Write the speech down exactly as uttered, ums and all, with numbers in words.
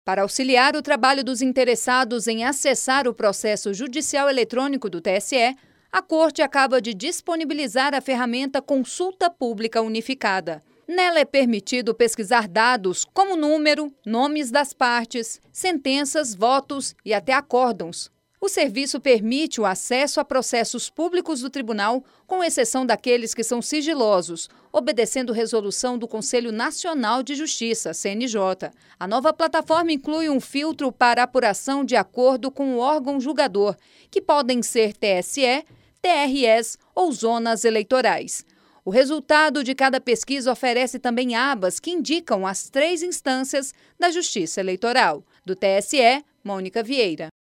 Para auxiliar o trabalho dos interessados em acessar o processo judicial eletrônico do T S E, a Corte acaba de disponibilizar a ferramenta Consulta Pública Unificada. Nela é permitido pesquisar dados como número, nomes das partes, sentenças, votos e até acórdãos. O serviço permite o acesso a processos públicos do tribunal, com exceção daqueles que são sigilosos, obedecendo resolução do Conselho Nacional de Justiça, C N J. A nova plataforma inclui um filtro para apuração de acordo com o órgão julgador, que podem ser T S E, T R Es ou zonas eleitorais. O resultado de cada pesquisa oferece também abas que indicam as três instâncias da Justiça Eleitoral. Do T S E, Mônica Vieira.